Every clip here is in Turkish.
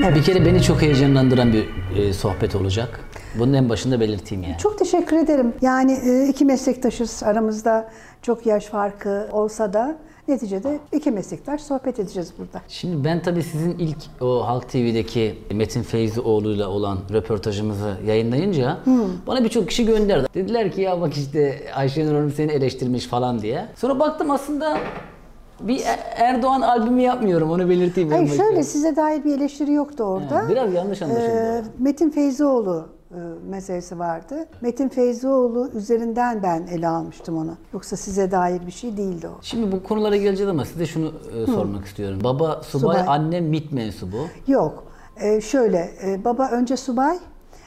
Bir kere beni çok heyecanlandıran bir sohbet olacak. Bunun en başında belirteyim yani. Çok teşekkür ederim. Yani iki meslektaşız, aramızda çok yaş farkı olsa da neticede iki meslektaş sohbet edeceğiz burada. Şimdi ben tabii sizin ilk o Halk TV'deki Metin Feyzioğlu'yla olan röportajımızı yayınlayınca bana birçok kişi gönderdi. Dediler ki ya bak işte Ayşenur Hanım seni eleştirmiş falan diye. Sonra baktım aslında bir Erdoğan albümü yapmıyorum, onu belirteyim. Hayır şöyle, size dair bir eleştiri yoktu orada. Biraz yanlış anlaşıldı. Metin Feyzioğlu meselesi vardı. Metin Feyzioğlu üzerinden ben ele almıştım onu. Yoksa size dair bir şey değildi o. Şimdi bu konulara geleceğiz ama size şunu sormak istiyorum. Baba subay, anne MİT mensubu. Yok. Şöyle, baba önce subay,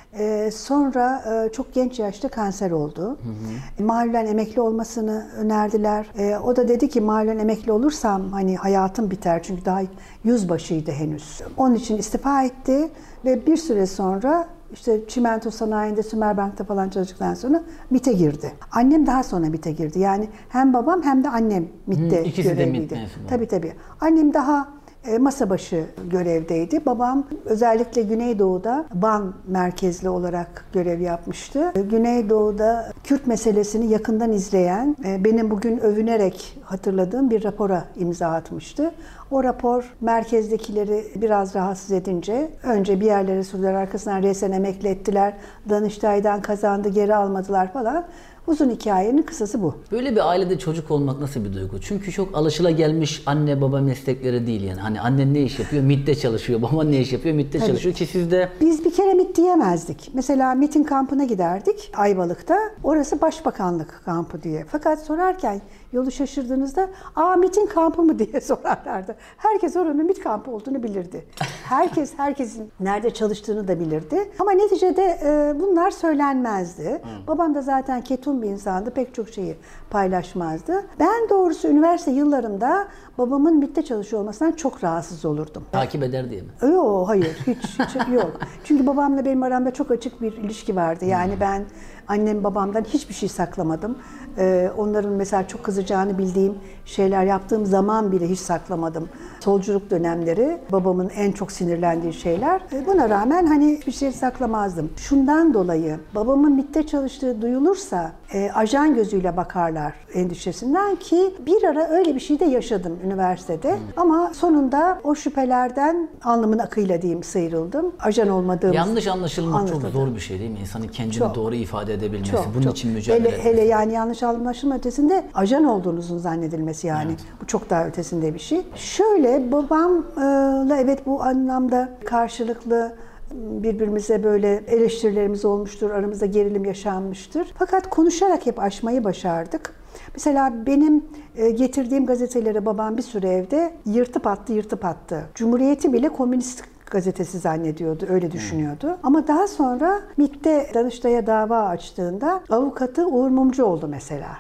sonra çok genç yaşta kanser oldu. Mahallen emekli olmasını önerdiler. O da dedi ki mahallen emekli olursam hani hayatım biter, çünkü daha yüzbaşıydı henüz. Onun için istifa etti ve bir süre sonra işte çimento sanayinde, Sümerbank'ta falan çalıştıktan sonra MİT'e girdi. Annem daha sonra MİT'e girdi. Yani hem babam hem de annem MİT'te İkisi de MİT görevliydi. mensubu. Tabii. Annem daha masa başı görevdeydi. Babam özellikle Güneydoğu'da Van merkezli olarak görev yapmıştı. Güneydoğu'da Kürt meselesini yakından izleyen, benim bugün övünerek hatırladığım bir rapora imza atmıştı. O rapor merkezdekileri biraz rahatsız edince önce bir yerlere sürdüler, arkasından resen emekli ettiler. Danıştay'dan kazandı, geri almadılar falan. Uzun hikayenin kısası bu. Böyle bir ailede çocuk olmak nasıl bir duygu? Çünkü çok alışılagelmiş anne baba meslekleri değil yani. Hani annen ne iş yapıyor? MİT'te çalışıyor. Baban ne iş yapıyor? MİT'te çalışıyor ki siz de... Biz bir kere MİT diyemezdik. Mesela MİT'in kampına giderdik Ayvalık'ta. Orası başbakanlık kampı diye. Fakat sorarken yolu şaşırdığınızda MİT'in kampı mı diye sorarlardı. Herkes oranın MİT kampı olduğunu bilirdi. Herkesin nerede çalıştığını da bilirdi. Ama neticede bunlar söylenmezdi. Babam da zaten ketum bir insandı. Pek çok şeyi paylaşmazdı. Ben doğrusu üniversite yıllarımda babamın MİT'te çalışıyor olmasından çok rahatsız olurdum. Takip eder diye mi? Yok, hayır. Hiç yok. Çünkü babamla benim aramda çok açık bir ilişki vardı. Yani ben annem babamdan hiçbir şey saklamadım. Onların mesela çok kızacağını bildiğim şeyler yaptığım zaman bile hiç saklamadım. Solculuk dönemleri babamın en çok sinirlendiği şeyler. Buna rağmen hani hiçbir şey saklamazdım. Şundan dolayı babamın MİT'te çalıştığı duyulursa ajan gözüyle bakarlar endişesinden, ki bir ara öyle bir şey de yaşadım üniversitede. Ama sonunda o şüphelerden alnımın akıyla diyeyim sıyrıldım. Ajan olmadığım yanlış anlaşılmak çok zor bir şey değil mi? İnsanın kendini doğru ifade edebilmesi. Bunun için mücadele etmesi. Hele yani yanlış anlaşılma ötesinde ajan olduğunuzun zannedilmesi yani. Evet. Bu çok daha ötesinde bir şey. Şöyle, babamla evet bu anlamda karşılıklı birbirimize böyle eleştirilerimiz olmuştur, aramızda gerilim yaşanmıştır. Fakat konuşarak hep aşmayı başardık. Mesela benim getirdiğim gazeteleri babam bir süre evde yırtıp attı. Cumhuriyet'i bile komünist gazetesi zannediyordu, öyle düşünüyordu. Ama daha sonra MİT'te Danıştay'a dava açtığında avukatı Uğur Mumcu oldu mesela.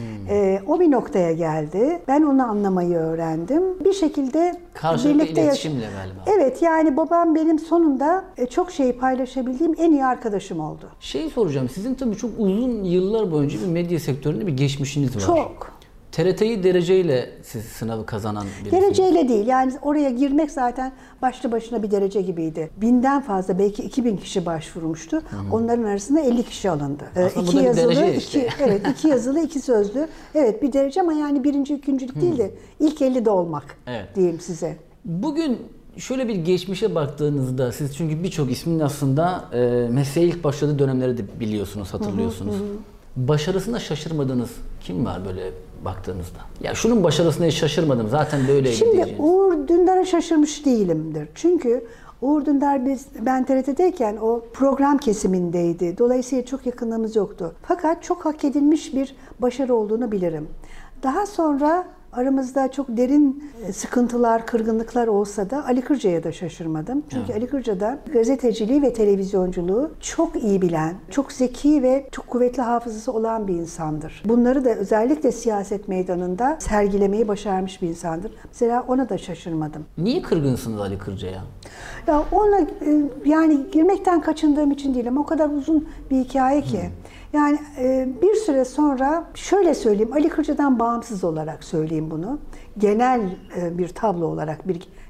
O bir noktaya geldi. Ben onu anlamayı öğrendim. Bir şekilde karşılıklı iletişimle galiba. Evet, yani babam benim sonunda çok şey paylaşabildiğim en iyi arkadaşım oldu. Şey soracağım, sizin tabii çok uzun yıllar boyunca bir medya sektöründe bir geçmişiniz var. Çok. TRT'yi dereceyle siz sınavı kazanan birisiniz. Dereceyle değil, yani oraya girmek zaten başlı başına bir derece gibiydi. 1000'den fazla, belki 2000 kişi başvurmuştu. Onların arasında 50 kişi alındı. Aslında bu da bir derece işte. Evet, 2 yazılı, 2 sözlü. Evet, bir derece ama yani birinci, ikincilik değil de ilk 50'de olmak diyeyim size. Bugün şöyle bir geçmişe baktığınızda siz, çünkü birçok ismin aslında mesleğe ilk başladığı dönemleri de biliyorsunuz, hatırlıyorsunuz. Başarısına şaşırmadığınız kim var böyle baktığınızda? Ya şunun başarısına hiç şaşırmadım, zaten böyleydi diyeceğiniz. Şimdi Uğur Dündar'a şaşırmış değilimdir. Çünkü Uğur Dündar ben TRT'deyken o program kesimindeydi. Dolayısıyla çok yakınlığımız yoktu. Fakat çok hak edilmiş bir başarı olduğunu bilirim. Daha sonra aramızda çok derin sıkıntılar, kırgınlıklar olsa da Ali Kırca'ya da şaşırmadım. Çünkü Ali Kırca da gazeteciliği ve televizyonculuğu çok iyi bilen, çok zeki ve çok kuvvetli hafızası olan bir insandır. Bunları da özellikle siyaset meydanında sergilemeyi başarmış bir insandır. Mesela ona da şaşırmadım. Niye kırgınsınız Ali Kırca'ya? Ya ona yani girmekten kaçındığım için değil ama o kadar uzun bir hikaye ki. Yani bir süre sonra şöyle söyleyeyim, Ali Kırca'dan bağımsız olarak söyleyeyim bunu. Genel bir tablo olarak, bir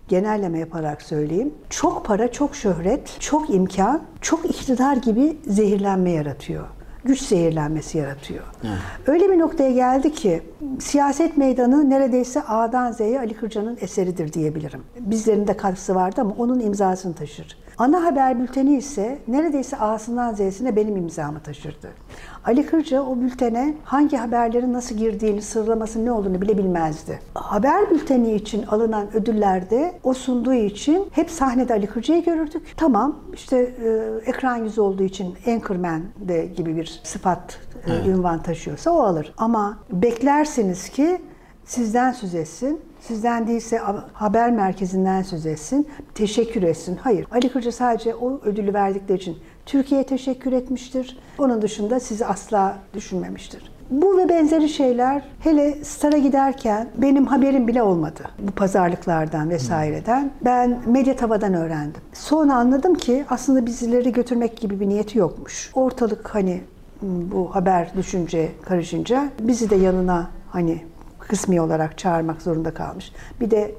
genelleme yaparak söyleyeyim. Çok para, çok şöhret, çok imkan, çok iktidar gibi zehirlenme yaratıyor. Güç zehirlenmesi yaratıyor. Evet. Öyle bir noktaya geldi ki siyaset meydanı neredeyse A'dan Z'ye Ali Kırca'nın eseridir diyebilirim. Bizlerin de katkısı vardı ama onun imzasını taşır. Ana haber bülteni ise neredeyse A'sından Z'sine benim imzamı taşırdı. Ali Kırca o bültene hangi haberlerin nasıl girdiğini, sıralamasının ne olduğunu bile bilmezdi. Haber bülteni için alınan ödüllerde o sunduğu için hep sahnede Ali Kırca'yı görürdük. Tamam, işte ekran yüzü olduğu için Anchorman de gibi bir sıfat, ünvan taşıyorsa o alır. Ama beklersiniz ki sizden söz etsin. Sizden değilse haber merkezinden söz etsin, teşekkür etsin. Hayır, Ali Kırca sadece o ödülü verdikleri için Türkiye'ye teşekkür etmiştir. Onun dışında sizi asla düşünmemiştir. Bu ve benzeri şeyler hele Star'a giderken benim haberim bile olmadı. Bu pazarlıklardan vesaireden. Ben Medyatava'dan öğrendim. Sonra anladım ki aslında bizleri götürmek gibi bir niyeti yokmuş. Ortalık hani bu haber düşünce karışınca bizi de yanına hani kısmi olarak çağırmak zorunda kalmış. Bir de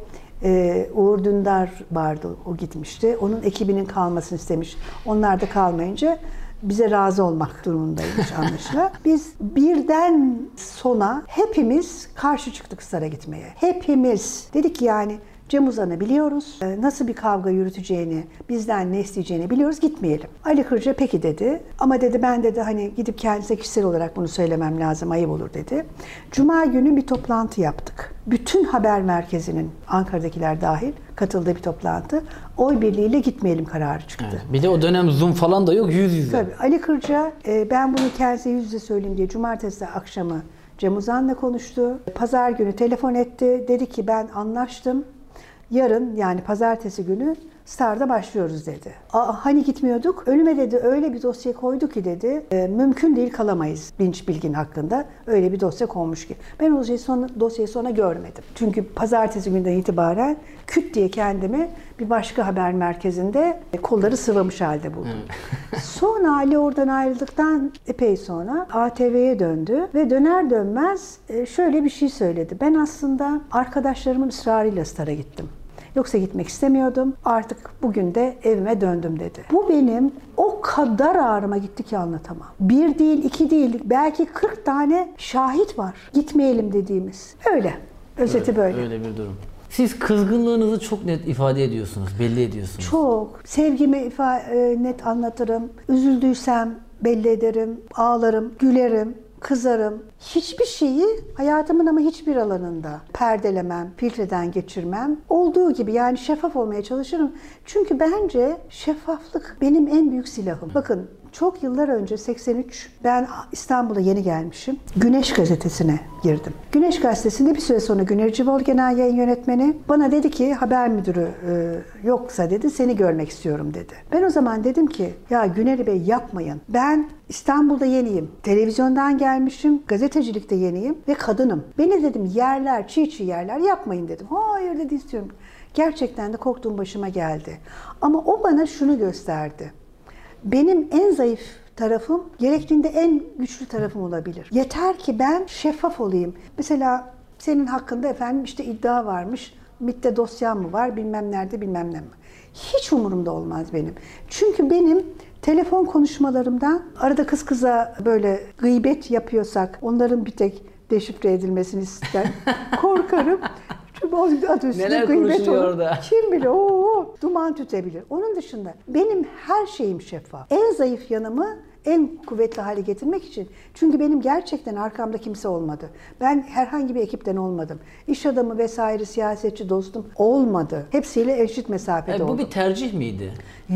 Uğur Dündar vardı, o gitmişti. Onun ekibinin kalmasını istemiş. Onlar da kalmayınca bize razı olmak durumundaymış anlaşılan. Biz birden sona hepimiz karşı çıktık Star'a gitmeye. Hepimiz. Dedik ki yani Cem Uzan'ı biliyoruz. Nasıl bir kavga yürüteceğini, bizden ne isteyeceğini biliyoruz, gitmeyelim. Ali Kırca peki dedi. Ama dedi ben dedi hani gidip kendisine kişisel olarak bunu söylemem lazım, ayıp olur dedi. Cuma günü bir toplantı yaptık. Bütün haber merkezinin, Ankara'dakiler dahil, katıldığı bir toplantı. Oy birliğiyle gitmeyelim kararı çıktı. Evet. Bir de o dönem Zoom falan da yok, yüz yüze. Tabii. Ali Kırca ben bunu kendisine yüz yüze söyleyeyim diye cumartesi akşamı Cem Uzan'la konuştu. Pazar günü telefon etti. Dedi ki ben anlaştım. Yarın yani pazartesi günü Star'da başlıyoruz dedi. Hani gitmiyorduk? Önüme dedi öyle bir dosya koydu ki dedi mümkün değil kalamayız Dinç Bilgin hakkında. Öyle bir dosya konmuş ki. Ben o dosyayı sonra görmedim. Çünkü pazartesi günden itibaren küt diye kendimi bir başka haber merkezinde kolları sıvamış halde buldum. Sonra Ali oradan ayrıldıktan epey sonra ATV'ye döndü ve döner dönmez şöyle bir şey söyledi. Ben aslında arkadaşlarımın ısrarıyla Star'a gittim. Yoksa gitmek istemiyordum. Artık bugün de evime döndüm dedi. Bu benim o kadar ağrıma gitti ki anlatamam. Bir değil, iki değil, belki 40 tane şahit var. Gitmeyelim dediğimiz. Öyle. Özeti böyle. Öyle bir durum. Siz kızgınlığınızı çok net ifade ediyorsunuz, belli ediyorsunuz. Çok. Sevgimi net anlatırım. Üzüldüysem belli ederim. Ağlarım, gülerim. Kızarım. Hiçbir şeyi hayatımın ama hiçbir alanında perdelemem, filtreden geçirmem. Olduğu gibi yani şeffaf olmaya çalışırım. Çünkü bence şeffaflık benim en büyük silahım. Bakın çok yıllar önce 83 ben İstanbul'a yeni gelmişim. Güneş gazetesine girdim. Güneş gazetesinde bir süre sonra Güner Civoğlu genel yayın yönetmeni bana dedi ki haber müdürü yoksa dedi seni görmek istiyorum dedi. Ben o zaman dedim ki ya Güner Bey yapmayın. Ben İstanbul'da yeniyim. Televizyondan gelmişim. Gazetecilikte yeniyim ve kadınım. Beni dedim yerler, çiğ yerler yapmayın dedim. Hayır dedi istiyorum. Gerçekten de korktuğum başıma geldi. Ama o bana şunu gösterdi. Benim en zayıf tarafım gerektiğinde en güçlü tarafım olabilir. Yeter ki ben şeffaf olayım. Mesela senin hakkında efendim işte iddia varmış. MİT'te dosyam mı var bilmem nerede bilmem ne mi. Hiç umurumda olmaz benim. Çünkü benim telefon konuşmalarımdan arada kız kıza böyle gıybet yapıyorsak onların bir tek deşifre edilmesini ister. Korkarım. Çünkü o adı üstünde neler gıybet olur. Orada? Kim bilir? Duman tütebilir. Onun dışında benim her şeyim şeffaf. En zayıf yanımı en kuvvetli hale getirmek için. Çünkü benim gerçekten arkamda kimse olmadı. Ben herhangi bir ekipten olmadım. İş adamı vesaire, siyasetçi dostum olmadı. Hepsiyle eşit mesafede oldum. Bu bir tercih miydi?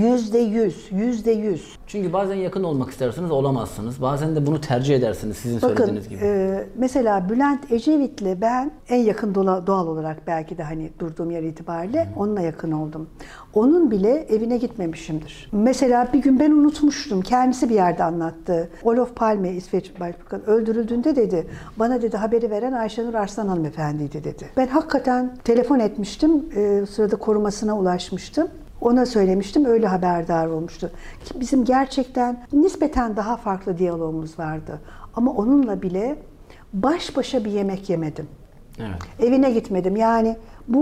%100. Çünkü bazen yakın olmak istersiniz, olamazsınız. Bazen de bunu tercih edersiniz sizin söylediğiniz gibi. Mesela Bülent Ecevit'le ben en yakın doğal olarak belki de hani durduğum yer itibariyle onunla yakın oldum. Onun bile evine gitmemişimdir. Mesela bir gün ben unutmuştum. Kendisi bir yerde anlattı. Olof Palme, İsveç Başbakanı öldürüldüğünde dedi, bana dedi haberi veren Ayşenur Arslan hanımefendiydi dedi. Ben hakikaten telefon etmiştim. Sırada korumasına ulaşmıştım. Ona söylemiştim, öyle haberdar olmuştu. Ki bizim gerçekten nispeten daha farklı diyalogumuz vardı. Ama onunla bile baş başa bir yemek yemedim. Evet. Evine gitmedim. Yani bu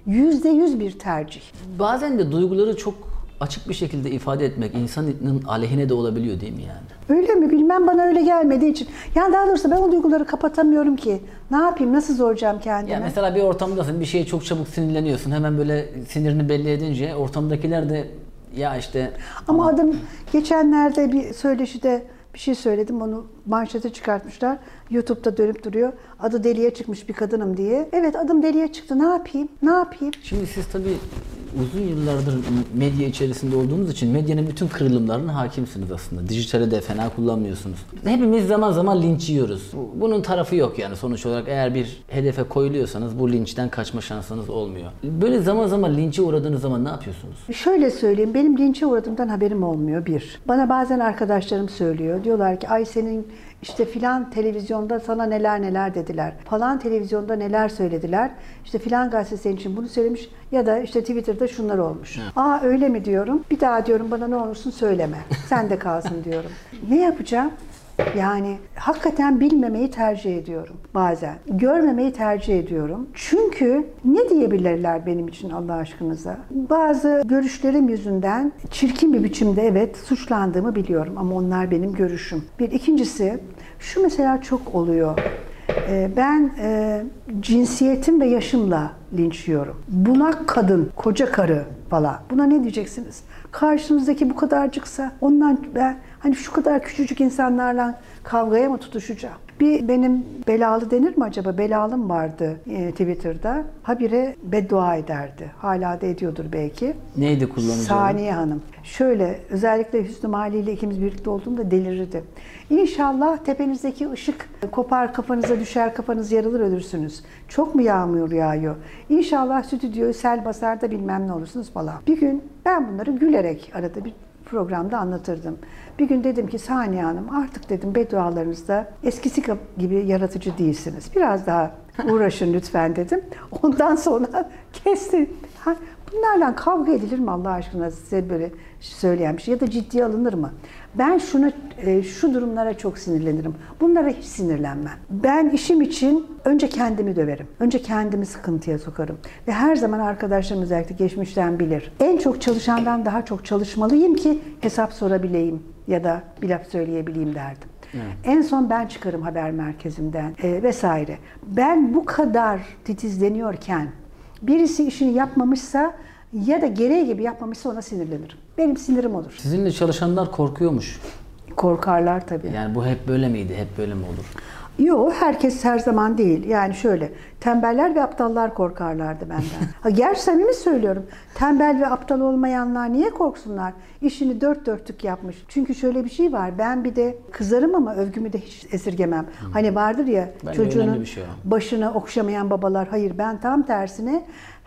%100 bir tercih. Bazen de duyguları çok açık bir şekilde ifade etmek insanın aleyhine de olabiliyor değil mi yani? Öyle mi? Bilmem, bana öyle gelmediği için. Yani daha doğrusu ben o duyguları kapatamıyorum ki. Ne yapayım? Nasıl zoracağım kendime? Ya mesela bir ortamdasın, bir şeye çok çabuk sinirleniyorsun. Hemen böyle sinirini belli edince ortamdakiler de ya işte... Ama adam geçenlerde bir söyleşide bir şey söyledim, onu manşete çıkartmışlar. YouTube'da dönüp duruyor. Adı deliye çıkmış bir kadınım diye. Evet, adım deliye çıktı. Ne yapayım? Ne yapayım? Şimdi siz tabii uzun yıllardır medya içerisinde olduğunuz için medyanın bütün kırılımlarına hakimsiniz aslında. Dijitali de fena kullanmıyorsunuz. Hepimiz zaman zaman linç yiyoruz. Bunun tarafı yok yani, sonuç olarak eğer bir hedefe koyuluyorsanız bu linçten kaçma şansınız olmuyor. Böyle zaman zaman linçe uğradığınız zaman ne yapıyorsunuz? Şöyle söyleyeyim, benim linçe uğradığımdan haberim olmuyor bir. Bana bazen arkadaşlarım söylüyor. Diyorlar ki ay senin işte filan televizyonda sana neler neler dediler. Falan televizyonda neler söylediler. İşte filan gazete senin için bunu söylemiş ya da işte Twitter'da şunlar olmuş. Evet. Aa öyle mi diyorum. Bir daha diyorum bana ne olursun söyleme. Sen de kalsın diyorum. Ne yapacağım? Yani hakikaten bilmemeyi tercih ediyorum bazen. Görmemeyi tercih ediyorum. Çünkü ne diyebilirler benim için Allah aşkınıza? Bazı görüşlerim yüzünden çirkin bir biçimde evet suçlandığımı biliyorum ama onlar benim görüşüm. Bir ikincisi şu mesela çok oluyor. Ben cinsiyetim ve yaşımla linç yiyorum. Bunak kadın, koca karı falan. Buna ne diyeceksiniz? Karşınızdaki bu kadarcıksa ondan ben hani şu kadar küçücük insanlarla kavgaya mı tutuşacağım? Bir benim belalı denir mi acaba? Belalım vardı Twitter'da. Habire beddua ederdi. Hala da ediyordur belki. Neydi kullanıcı? Saniye Hanım. Şöyle özellikle Hüsnü Mali ile ikimiz birlikte olduğumda delirirdi. İnşallah tepenizdeki ışık kopar kafanıza düşer, kafanız yarılır ölürsünüz. Çok mu yağmur yağıyor? İnşallah stüdyoyu sel basar da bilmem ne olursunuz falan. Bir gün ben bunları gülerek arada bir programda anlatırdım. Bir gün dedim ki Saniye Hanım artık dedim beddualarınızda eskisi gibi yaratıcı değilsiniz. Biraz daha uğraşın lütfen dedim. Ondan sonra kesti. Bunlarla kavga edilir mi Allah aşkına, size böyle söyleyen bir şey ya da ciddiye alınır mı? Ben şu durumlara çok sinirlenirim. Bunlara hiç sinirlenmem. Ben işim için önce kendimi döverim. Önce kendimi sıkıntıya sokarım. Ve her zaman arkadaşlarım özellikle geçmişten bilir. En çok çalışandan daha çok çalışmalıyım ki hesap sorabileyim ya da bir laf söyleyebileyim derdim. Evet. En son ben çıkarım haber merkezinden vesaire. Ben bu kadar titizleniyorken birisi işini yapmamışsa ya da gereği gibi yapmamışsa ona sinirlenirim. Benim sinirim olur. Sizinle çalışanlar korkuyormuş. Korkarlar tabii. Yani bu hep böyle miydi? Hep böyle mi olur? Yok, herkes her zaman değil. Yani şöyle, tembeller ve aptallar korkarlardı benden. Gerçi samimi söylüyorum. Tembel ve aptal olmayanlar niye korksunlar? İşini dört dörtlük yapmış. Çünkü şöyle bir şey var. Ben bir de kızarım ama övgümü de hiç esirgemem. Hani vardır ya bence çocuğunun şey başını okşamayan babalar. Hayır, ben tam tersine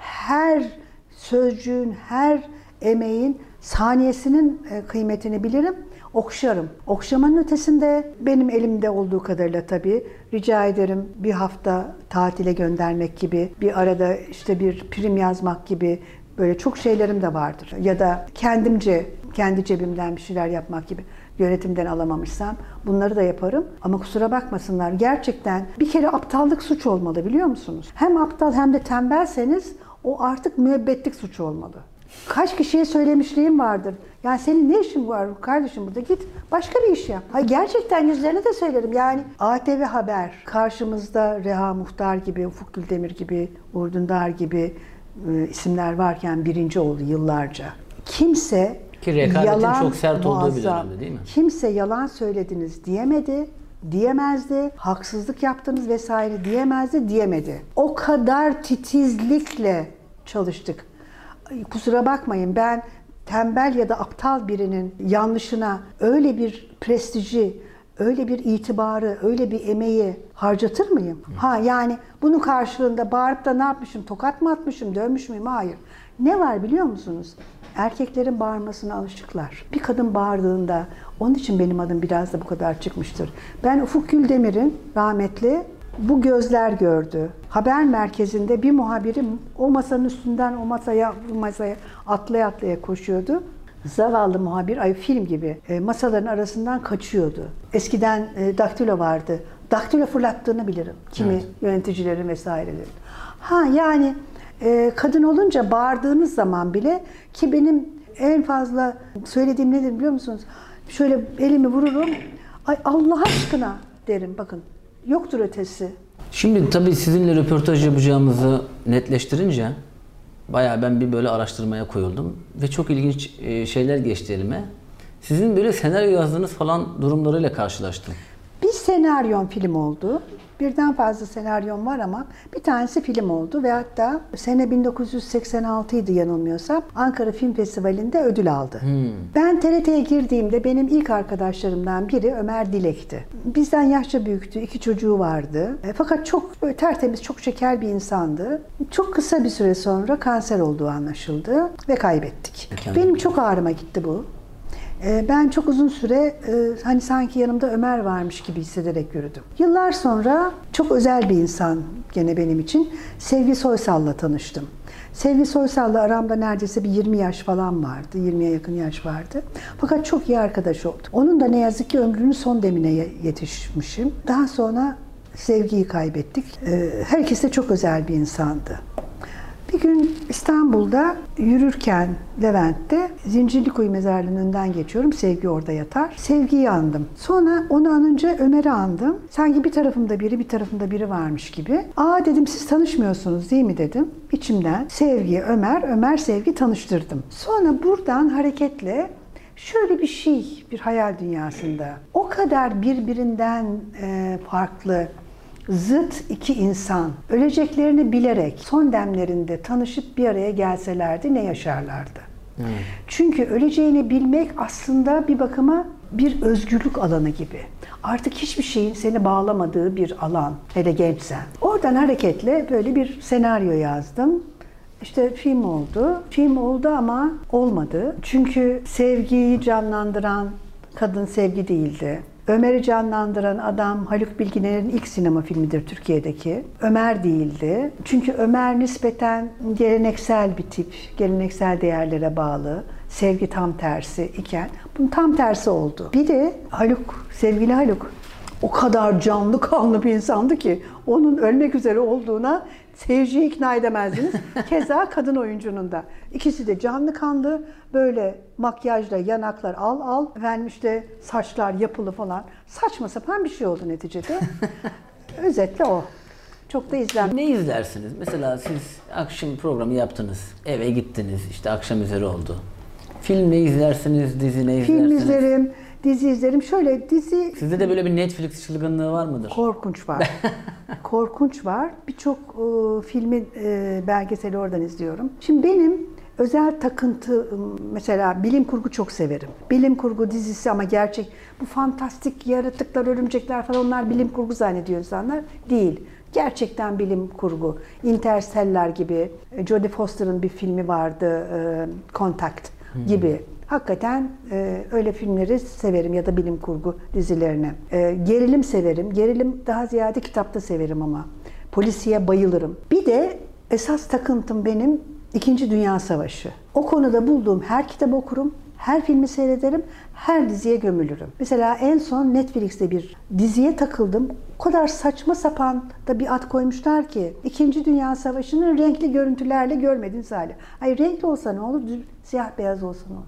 her sözcüğün, her emeğin saniyesinin kıymetini bilirim. Okşarım. Okşamanın ötesinde benim elimde olduğu kadarıyla tabii rica ederim bir hafta tatile göndermek gibi, bir arada işte bir prim yazmak gibi böyle çok şeylerim de vardır. Ya da kendimce, kendi cebimden bir şeyler yapmak gibi. Yönetimden alamamışsam bunları da yaparım. Ama kusura bakmasınlar, gerçekten bir kere aptallık suç olmalı biliyor musunuz? Hem aptal hem de tembelseniz o artık müebbetlik suç olmalı. Kaç kişiye söylemişliğim vardır. Yani senin ne işin var kardeşim burada, git başka bir iş yap. Hayır, gerçekten yüzlerine de söylerim. Yani ATV Haber karşımızda Reha Muhtar gibi, Ufuk Güldemir gibi, Uğur Dündar gibi isimler varken birinci oldu yıllarca. Kimse ki rekabetin yalan, çok sert olduğu muazzam, bir dönemde değil mi? Kimse yalan söylediniz diyemedi. Diyemezdi, haksızlık yaptınız vesaire diyemedi. O kadar titizlikle çalıştık. Kusura bakmayın, ben tembel ya da aptal birinin yanlışına öyle bir prestiji, öyle bir itibarı, öyle bir emeği harcatır mıyım? Ha yani bunun karşılığında bağırıp da ne yapmışım, tokat mı atmışım, dövmüş müyüm? Hayır. Ne var biliyor musunuz? Erkeklerin bağırmasına alışıklar. Bir kadın bağırdığında, onun için benim adım biraz da bu kadar çıkmıştır. Ben Ufuk Güldemir'in rahmetli bu gözler gördü. Haber merkezinde bir muhabirim o masanın üstünden o masaya, bu masaya atlaya atlaya koşuyordu. Zavallı muhabir film gibi masaların arasından kaçıyordu. Eskiden daktilo vardı. Daktilo fırlattığını bilirim. Kimi yöneticilerin vesairelerin. Yani Kadın olunca bağırdığınız zaman bile, ki benim en fazla söylediğim nedir biliyor musunuz? Şöyle elimi vururum, ay Allah aşkına derim, bakın yoktur ötesi. Şimdi tabii sizinle röportaj yapacağımızı netleştirince bayağı ben bir böyle araştırmaya koyuldum ve çok ilginç şeyler geçti elime. Sizin böyle senaryo yazdığınız falan durumlarıyla karşılaştım. Bir senaryom film oldu. Birden fazla senaryom var ama bir tanesi film oldu ve hatta sene 1986 idi yanılmıyorsam, Ankara Film Festivali'nde ödül aldı. Ben TRT'ye girdiğimde benim ilk arkadaşlarımdan biri Ömer Dilek'ti. Bizden yaşça büyüktü, 2 çocuğu vardı. Fakat çok böyle tertemiz, çok şeker bir insandı. Çok kısa bir süre sonra kanser olduğu anlaşıldı ve kaybettik. Benim çok ağrıma gitti bu. Ben çok uzun süre hani sanki yanımda Ömer varmış gibi hissederek yürüdüm. Yıllar sonra çok özel bir insan gene benim için, Sevgi Soysal'la tanıştım. Sevgi Soysal'la aramda neredeyse bir 20 yaş falan vardı. 20'ye yakın yaş vardı. Fakat çok iyi arkadaş olduk. Onun da ne yazık ki ömrünün son demine yetişmişim. Daha sonra Sevgi'yi kaybettik. Herkes de çok özel bir insandı. Bir gün İstanbul'da yürürken Levent'te Zincirlikuyu Mezarlığı'nın önünden geçiyorum. Sevgi orada yatar. Sevgi'yi andım. Sonra onu anınca Ömer'i andım. Sanki bir tarafımda biri, bir tarafımda biri varmış gibi. Aa dedim, siz tanışmıyorsunuz değil mi dedim. İçimden Sevgi, Ömer, Ömer, Sevgi tanıştırdım. Sonra buradan hareketle şöyle bir şey, bir hayal dünyasında. O kadar birbirinden farklı, zıt iki insan öleceklerini bilerek son demlerinde tanışıp bir araya gelselerdi ne yaşarlardı? Çünkü öleceğini bilmek aslında bir bakıma bir özgürlük alanı gibi. Artık hiçbir şeyin seni bağlamadığı bir alan, hele gençsen. Oradan hareketle böyle bir senaryo yazdım. İşte film oldu. Film oldu ama olmadı. Çünkü Sevgi'yi canlandıran kadın Sevgi değildi. Ömer'i canlandıran adam Haluk Bilginer'in ilk sinema filmidir Türkiye'deki. Ömer değildi. Çünkü Ömer nispeten geleneksel bir tip, geleneksel değerlere bağlı. Sevgi tam tersi iken bunun tam tersi oldu. Bir de Haluk, sevgili Haluk o kadar canlı kanlı bir insandı ki onun ölmek üzere olduğuna seyirciyi ikna edemezdiniz. Keza kadın oyuncunun da. İkisi de canlı kanlı, böyle makyajla yanaklar al, efendim işte saçlar yapılı falan. Saçma sapan bir şey oldu neticede. Özetle o. Çok da izlenmiş. Ne izlersiniz? Mesela siz akşam programı yaptınız, eve gittiniz, işte akşam üzeri oldu. Film ne izlersiniz, dizi ne izlersiniz? Film izlerim, dizi izlerim. Şöyle dizi... Sizde de böyle bir Netflix çılgınlığı var mıdır? Korkunç var. Korkunç var. Birçok filmi, belgeseli oradan izliyorum. Şimdi benim özel takıntı, mesela bilim kurgu çok severim. Bilim kurgu dizisi ama gerçek, bu fantastik yaratıklar, örümcekler falan, onlar bilim kurgu zannediyor insanlar. Değil. Gerçekten bilim kurgu. Interstellar gibi, Jodie Foster'ın bir filmi vardı, Contact gibi. Hakikaten öyle filmleri severim ya da bilim kurgu dizilerini. Gerilim severim. Gerilim daha ziyade kitapta severim ama. Polisiye bayılırım. Bir de esas takıntım benim İkinci Dünya Savaşı. O konuda bulduğum her kitabı okurum, her filmi seyrederim, her diziye gömülürüm. Mesela en son Netflix'te bir diziye takıldım. O kadar saçma sapan da bir ad koymuşlar ki, İkinci Dünya Savaşı'nın renkli görüntülerle görmediğiniz hali. Ay renkli olsa ne olur, siyah beyaz olsa ne olur?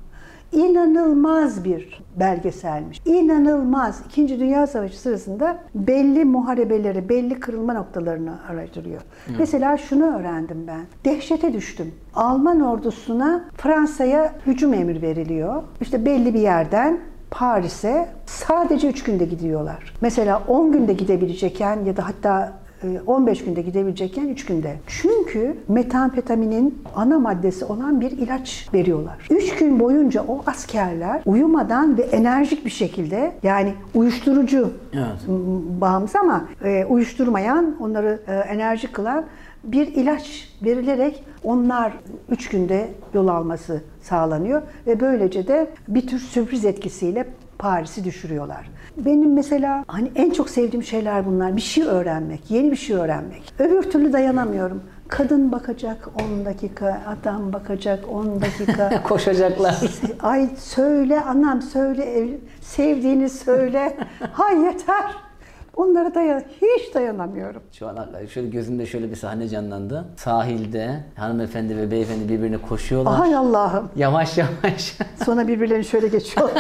İnanılmaz bir belgeselmiş. İnanılmaz. İkinci Dünya Savaşı sırasında belli muharebeleri, belli kırılma noktalarını araştırıyor. Mesela şunu öğrendim ben. Dehşete düştüm. Alman ordusuna Fransa'ya hücum emri veriliyor. İşte belli bir yerden Paris'e sadece 3 günde gidiyorlar. Mesela 10 günde gidebilecekken ya da hatta 15 günde gidebilecekken 3 günde. Çünkü metamfetaminin ana maddesi olan bir ilaç veriyorlar. 3 gün boyunca o askerler uyumadan ve enerjik bir şekilde, yani uyuşturucu bağımlısı ama uyuşturmayan, onları enerjik kılan bir ilaç verilerek onlar 3 günde yol alması sağlanıyor ve böylece de bir tür sürpriz etkisiyle Paris'i düşürüyorlar. Benim mesela hani en çok sevdiğim şeyler bunlar. Bir şey öğrenmek, yeni bir şey öğrenmek. Öbür türlü dayanamıyorum. Kadın bakacak 10 dakika, adam bakacak 10 dakika. Koşacaklar. Ay söyle anam, söyle sevdiğini söyle. Hay yeter. Onlara hiç dayanamıyorum. Şu an şöyle gözümde şöyle bir sahne canlandı. Sahilde hanımefendi ve beyefendi birbirine koşuyorlar. Ay Allah'ım. Yavaş yavaş. Sonra birbirlerini şöyle geçiyorlar.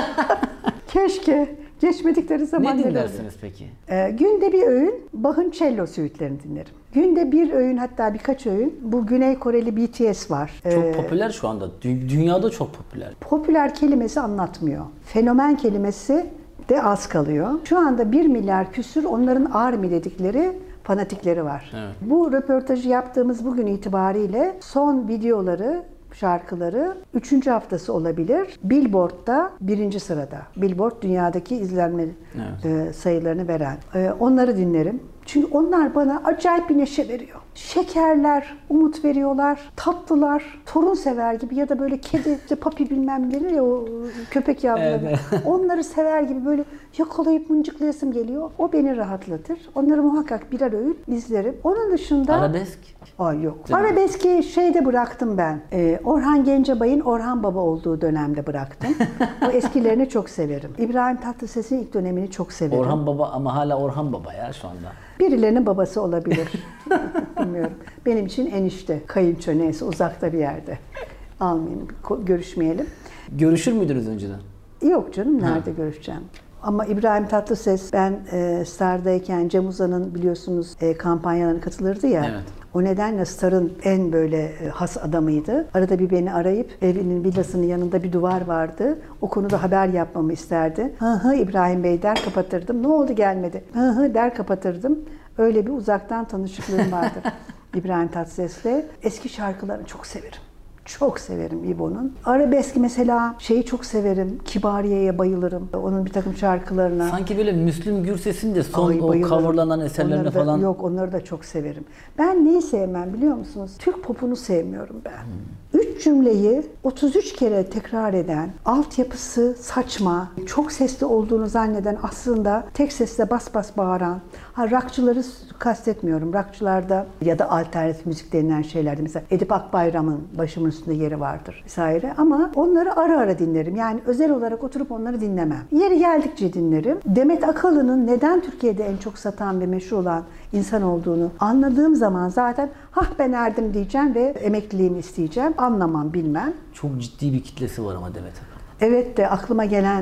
Keşke geçmedikleri zaman Ne neler dinlersiniz peki? Günde bir öğün Bach'ın cello süitlerini dinlerim. Günde bir öğün, hatta birkaç öğün, bu Güney Koreli BTS var. Çok popüler şu anda. Dünyada çok popüler. Popüler kelimesi anlatmıyor. Fenomen kelimesi de az kalıyor. Şu anda 1 milyar küsür onların ARMY dedikleri fanatikleri var. Evet. Bu röportajı yaptığımız bugün itibariyle son videoları, şarkıları 3. haftası olabilir. Billboard'da 1. sırada. Billboard dünyadaki izlenme sayılarını veren. Onları dinlerim. Çünkü onlar bana acayip bir neşe veriyor. Şekerler, umut veriyorlar, tatlılar, torun sever gibi ya da böyle kedi, işte papi bilmem denir ya o köpek yavruları. Evet. Onları sever gibi böyle yakalayıp mıncıklayasım geliyor. O beni rahatlatır. Onları muhakkak birer öğün izlerim. Onun dışında... Arabesk? Ay yok. Değil mi? Arabeski şeyde bıraktım ben. Orhan Gencebay'ın Orhan Baba olduğu dönemde bıraktım. O eskilerini çok severim. İbrahim Tatlıses'in ilk dönemini çok severim. Orhan Baba ama hala Orhan Baba ya şu anda. Birilerinin babası olabilir. Bilmiyorum. Benim için enişte, kayınço neyse uzakta bir yerde. Almayayım, görüşmeyelim. Görüşür müydünüz önceden? Yok canım, nerede görüşeceğim? Ama İbrahim Tatlıses, ben Star'dayken Cem Uzan'ın biliyorsunuz kampanyalarına katılırdı ya. Evet. O nedenle Star'ın en böyle has adamıydı. Arada bir beni arayıp evinin villasının yanında bir duvar vardı. O konuda haber yapmamı isterdi. Hı hı İbrahim Bey der kapatırdım. Ne oldu gelmedi? Hı hı der kapatırdım. Öyle bir uzaktan tanışıklığım vardı İbrahim Tatlıses'le. Eski şarkılarını çok severim. Çok severim İbo'nun. Arabesk mesela şeyi çok severim. Kibariye'ye bayılırım. Onun bir takım şarkılarına. Sanki böyle Müslüm Gürses'in de son Ay, o bayılırım. coverlanan eserlerine Onları da, falan. Yok, onları da çok severim. Ben neyi sevmem biliyor musunuz? Türk popunu sevmiyorum ben. 3 cümleyi 33 kere tekrar eden, altyapısı saçma, çok sesli olduğunu zanneden, aslında tek sesle bas bas bağıran, rockçıları kastetmiyorum. Rockçılarda ya da alternatif müzik denilen şeylerde mesela Edip Akbayram'ın başımın üstünde yeri vardır vesaire. Ama onları ara ara dinlerim. Yani özel olarak oturup onları dinlemem. Yeri geldikçe dinlerim. Demet Akalın'ın neden Türkiye'de en çok satan ve meşhur olan insan olduğunu anladığım zaman zaten ben erdim diyeceğim ve emekliliğimi isteyeceğim. Anlamam, bilmem. Çok ciddi bir kitlesi var ama Demet Akalın. Evet de aklıma gelen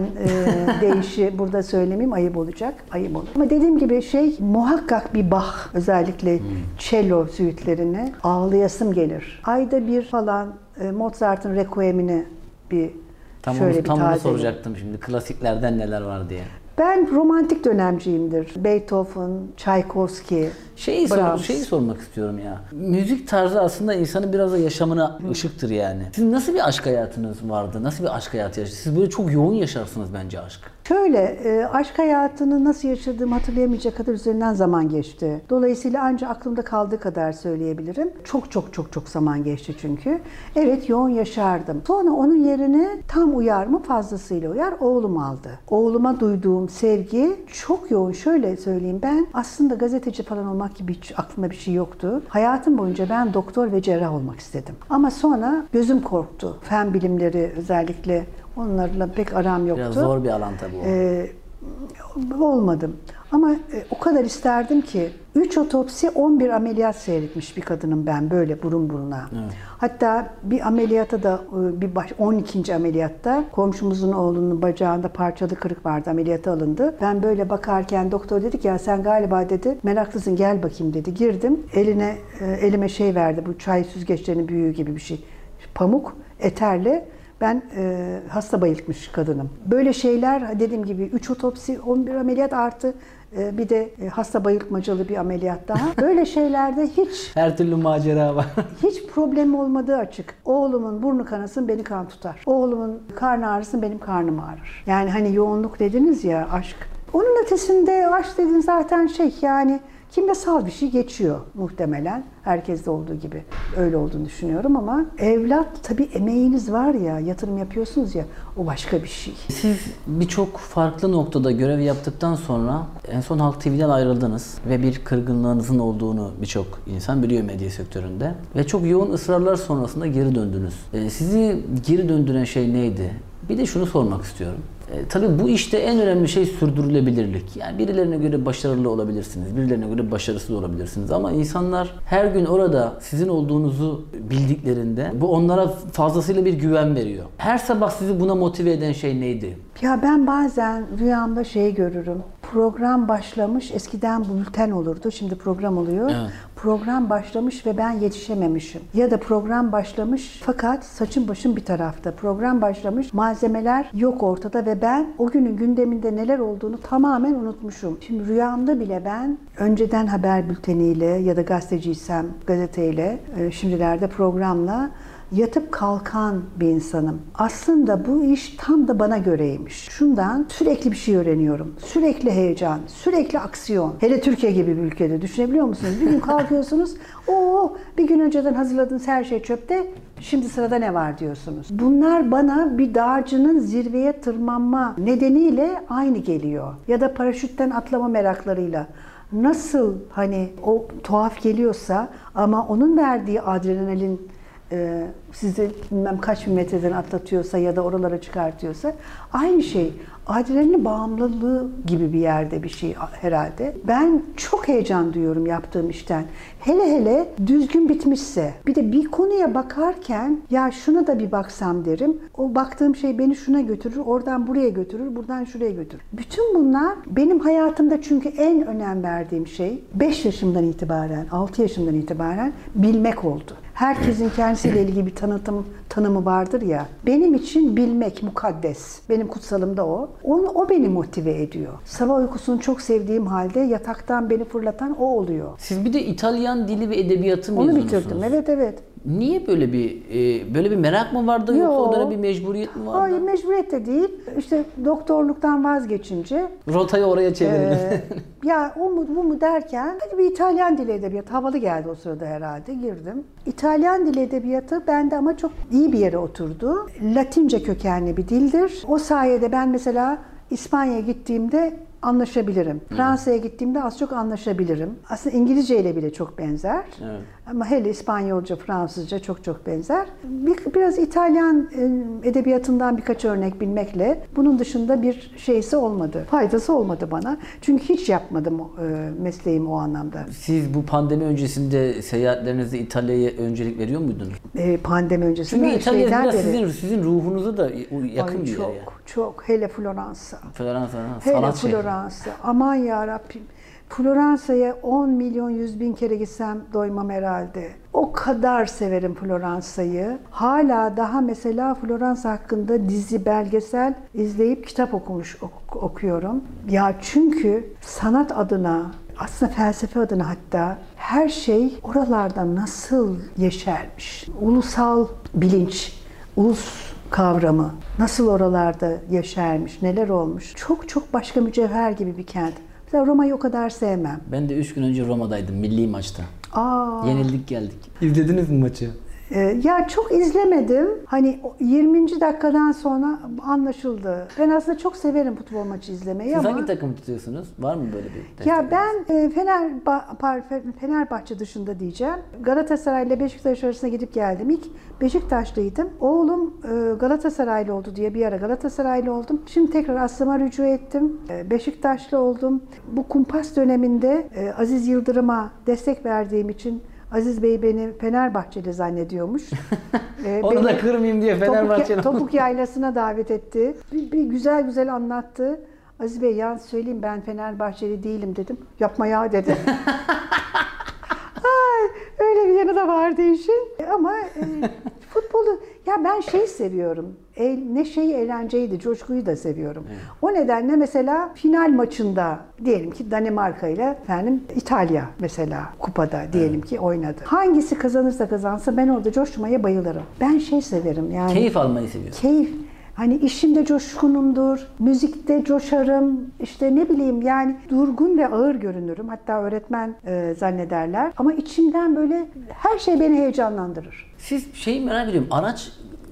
deyişi burada söylemeyeyim, ayıp olacak. Ayıp olur. Ama dediğim gibi muhakkak bir Bach, özellikle cello süitlerini ağlayasım gelir. Ayda bir falan Mozart'ın Requiem'ini şöyle bir Tam onu tazelerim. soracaktım şimdi. Klasiklerden neler var diye. Ben romantik dönemciyimdir. Beethoven, Tchaikovsky, Şeyi sormak istiyorum ya. Müzik tarzı aslında insanın biraz da yaşamına ışıktır yani. Sizin nasıl bir aşk hayatınız vardı? Nasıl bir aşk hayatı yaşadınız? Siz böyle çok yoğun yaşarsınız bence aşk. Şöyle, aşk hayatını nasıl yaşadığımı hatırlayamayacak kadar üzerinden zaman geçti. Dolayısıyla ancak aklımda kaldığı kadar söyleyebilirim. Çok zaman geçti çünkü. Evet, yoğun yaşardım. Sonra onun yerini tam uyar mı fazlasıyla uyar oğlum aldı. Oğluma duyduğum sevgi çok yoğun. Şöyle söyleyeyim, ben aslında gazeteci falan olmak gibi hiç aklımda bir şey yoktu. Hayatım boyunca ben doktor ve cerrah olmak istedim. Ama sonra gözüm korktu. Fen bilimleri özellikle, onlarla pek aram yoktu. Biraz zor bir alan tabii o. Olmadım. Ama o kadar isterdim ki 3 otopsi 11 ameliyat seyretmiş bir kadınım ben, böyle burun buruna. Evet. Hatta bir ameliyata da 12. ameliyatta komşumuzun oğlunun bacağında parçalı kırık vardı, ameliyata alındı. Ben böyle bakarken doktor dedi ki ya sen galiba dedi meraklısın, gel bakayım dedi. Girdim, elime şey verdi, bu çay süzgeçlerinin büyüğü gibi bir şey. Pamuk, eterle. Ben hasta bayıltmış kadınım. Böyle şeyler, dediğim gibi 3 otopsi, 11 ameliyat artı bir de hasta bayıltmacalı bir ameliyat daha. Böyle şeylerde Her türlü macera var. hiç problem olmadığı açık. Oğlumun burnu kanasın, beni kan tutar. Oğlumun karnı ağrısın, benim karnım ağrır. Yani hani yoğunluk dediniz ya, aşk. Onun ötesinde aşk dediğin zaten yani kimyasal bir şey geçiyor muhtemelen. Herkeste olduğu gibi öyle olduğunu düşünüyorum ama evlat, tabii emeğiniz var ya, yatırım yapıyorsunuz ya, o başka bir şey. Siz birçok farklı noktada görev yaptıktan sonra en son Halk TV'den ayrıldınız ve bir kırgınlığınızın olduğunu birçok insan biliyor medya sektöründe ve çok yoğun ısrarlar sonrasında geri döndünüz. Sizi geri döndüren şey neydi? Bir de şunu sormak istiyorum. Tabii bu işte en önemli şey sürdürülebilirlik. Yani birilerine göre başarılı olabilirsiniz, birilerine göre başarısız olabilirsiniz. Ama insanlar her gün orada sizin olduğunuzu bildiklerinde bu onlara fazlasıyla bir güven veriyor. Her sabah sizi buna motive eden şey neydi? Ya ben bazen rüyamda şey görürüm. Program başlamış, eskiden bülten olurdu, şimdi program oluyor. Evet. Program başlamış ve ben yetişememişim. Ya da program başlamış fakat saçım başım bir tarafta. Program başlamış, malzemeler yok ortada ve ben o günün gündeminde neler olduğunu tamamen unutmuşum. Şimdi rüyamda bile ben önceden haber bülteniyle ya da gazeteciysem gazeteyle, şimdilerde programla yatıp kalkan bir insanım. Aslında bu iş tam da bana göreymiş. Şundan sürekli bir şey öğreniyorum. Sürekli heyecan, sürekli aksiyon. Hele Türkiye gibi bir ülkede düşünebiliyor musunuz? Bir gün kalkıyorsunuz, bir gün önceden hazırladığınız her şey çöpte, şimdi sırada ne var diyorsunuz. Bunlar bana bir dağcının zirveye tırmanma nedeniyle aynı geliyor. Ya da paraşütten atlama meraklarıyla. Nasıl hani o tuhaf geliyorsa ama onun verdiği adrenalin sizi bilmem kaç bin metreden atlatıyorsa ya da oralara çıkartıyorsa aynı şey. Adrenalin bağımlılığı gibi bir yerde bir şey herhalde. Ben çok heyecan duyuyorum yaptığım işten. Hele düzgün bitmişse. Bir de bir konuya bakarken ya şuna da bir baksam derim. O baktığım şey beni şuna götürür, oradan buraya götürür, buradan şuraya götürür. Bütün bunlar benim hayatımda çünkü en önem verdiğim şey 5 yaşımdan itibaren, 6 yaşımdan itibaren bilmek oldu. Herkesin kendisiyle ilgili bir tanımı vardır ya. Benim için bilmek mukaddes. Benim kutsalım da o. O beni motive ediyor. Sabah uykusunu çok sevdiğim halde yataktan beni fırlatan o oluyor. Siz bir de İtalyan dili ve edebiyatı Onu mezunusunuz. bitirdim. Evet. Niye böyle bir merak mı vardı yoksa o dönem bir mecburiyet mi vardı? Hayır, mecburiyet de değil. İşte doktorluktan vazgeçince Rotayı oraya çevirin. ya o mu bu mu derken hadi bir İtalyan dili edebiyatı havalı geldi o sırada herhalde girdim. İtalyan dili edebiyatı bende ama çok iyi bir yere oturdu. Latince kökenli bir dildir. O sayede ben mesela İspanya'ya gittiğimde anlaşabilirim. Fransa'ya gittiğimde az çok anlaşabilirim. Aslında İngilizce ile bile çok benzer. Evet. Ama hele İspanyolca, Fransızca çok benzer. Biraz İtalyan edebiyatından birkaç örnek bilmekle bunun dışında bir şeysi olmadı. Faydası olmadı bana. Çünkü hiç yapmadım mesleğimi o anlamda. Siz bu pandemi öncesinde seyahatlerinizde İtalya'ya öncelik veriyor muydunuz? Pandemi öncesinde çünkü İtalya biraz beri. sizin ruhunuza da yakın bir yer. Çok. Hele Floransa. Hele Floransa. Aman yarabbim. Floransa'ya 10 milyon 100 bin kere gitsem doymam herhalde. O kadar severim Floransa'yı. Hala daha mesela Floransa hakkında dizi, belgesel izleyip kitap okuyorum. Ya çünkü sanat adına, aslında felsefe adına hatta her şey oralarda nasıl yeşermiş. Ulusal bilinç, ulus kavramı nasıl oralarda yeşermiş, neler olmuş. Çok başka mücevher gibi bir kent. Mesela Roma'yı o kadar sevmem. Ben de 3 gün önce Roma'daydım milli maçta. Yenildik geldik. İzlediniz mi maçı? Ya çok izlemedim. Hani 20. dakikadan sonra anlaşıldı. Ben aslında çok severim futbol maçı izlemeyi Siz ama... hangi takımı tutuyorsunuz? Var mı böyle bir Ya ben Fenerbahçe dışında diyeceğim. Galatasaray ile Beşiktaş arasında gidip geldim. İlk Beşiktaşlıydım. Oğlum Galatasaraylı oldu diye bir ara Galatasaraylı oldum. Şimdi tekrar aslıma rücu ettim. Beşiktaşlı oldum. Bu kumpas döneminde Aziz Yıldırım'a destek verdiğim için Aziz Bey beni Fenerbahçeli zannediyormuş. Onu da kırmayayım diye Fenerbahçeli. Topuk Yaylası'na davet etti. Bir güzel anlattı. Aziz Bey yalnız söyleyeyim ben Fenerbahçeli değilim dedim. Yapma ya dedi. Öyle bir yanı da vardı işin. Ama futbolu ya ben seviyorum. Neşeyi, eğlenceydi, coşkuyu da seviyorum. Evet. O nedenle mesela final maçında diyelim ki Danimarka ile İtalya mesela kupada diyelim ki oynadı. Hangisi kazanırsa kazansa ben orada coşmaya bayılırım. Ben severim yani. Keyif almayı seviyorum. Keyif. Hani işimde coşkunumdur, müzikte coşarım, işte ne bileyim yani durgun ve ağır görünürüm. Hatta öğretmen zannederler. Ama içimden böyle her şey beni heyecanlandırır. Siz merak ediyorum, araç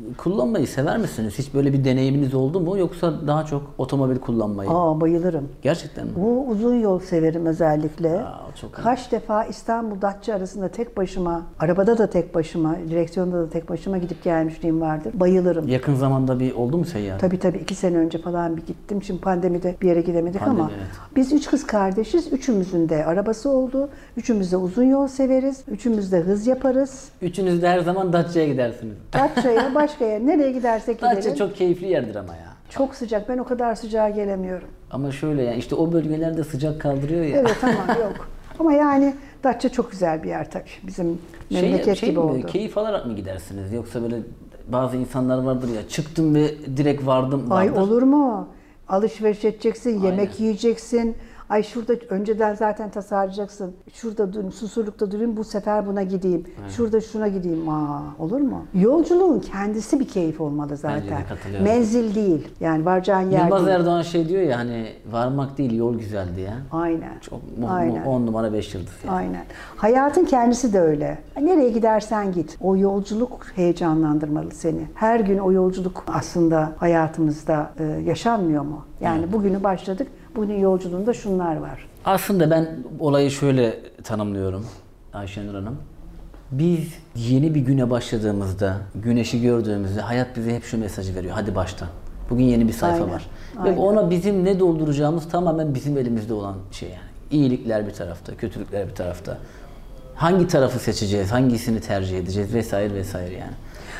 kullanmayı sever misiniz? Hiç böyle bir deneyiminiz oldu mu? Yoksa daha çok otomobil kullanmayı? Bayılırım. Gerçekten mi? Bu uzun yol severim özellikle. O çok iyi. Kaç defa İstanbul-Datça arasında tek başıma, arabada da tek başıma, direksiyonda da tek başıma gidip gelmişliğim vardır. Bayılırım. Yakın zamanda bir oldu mu seyahat? Tabii 2 sene önce falan bir gittim. Şimdi pandemide bir yere gidemedik ama evet. biz 3 kız kardeşiz. Üçümüzün de arabası oldu. Üçümüz de uzun yol severiz. Üçümüz de hız yaparız. Üçünüz de her zaman Datça'ya gidersiniz. Datça'ya, başka yere, nereye gidersek gidelim. Datça çok keyifli yerdir ama ya. Çok sıcak. Ben o kadar sıcağa gelemiyorum. Ama şöyle yani işte o bölgelerde sıcak kaldırıyor ya. Evet ama yok. Ama yani Datça çok güzel bir yer tabii. Bizim memleket gibi oldu. Keyif alarak mı gidersiniz? Yoksa böyle bazı insanlar vardır ya, çıktım ve direkt vardım. Ay vardır. olur mu? Alışveriş edeceksin, yemek Aynen. yiyeceksin. Ay şurada önceden zaten tasarlayacaksın. Şurada durayım, Susurluk'ta durayım, bu sefer buna gideyim. Aynen. Şurada şuna gideyim. Olur mu? Yolculuğun kendisi bir keyif olmalı Bence zaten. de katılıyorum. Menzil değil. Yani varacağın yer Yılmaz değil. Erdoğan şey diyor ya, hani varmak değil yol güzel diye. Aynen. Çok Aynen. 10 numara 5 yıldız yani. Aynen. Hayatın kendisi de öyle. Nereye gidersen git. O yolculuk heyecanlandırmalı seni. Her gün o yolculuk aslında hayatımızda yaşanmıyor mu? Yani bugünü başladık. Bugünün yolculuğunda şunlar var. Aslında ben olayı şöyle tanımlıyorum Ayşenur Hanım. Biz yeni bir güne başladığımızda, güneşi gördüğümüzde hayat bize hep şu mesajı veriyor. Hadi başla. Bugün yeni bir sayfa Aynen, var. aynen. Ve ona bizim ne dolduracağımız tamamen bizim elimizde olan şey yani. İyilikler bir tarafta, kötülükler bir tarafta. Hangi tarafı seçeceğiz, hangisini tercih edeceğiz vesaire vesaire yani.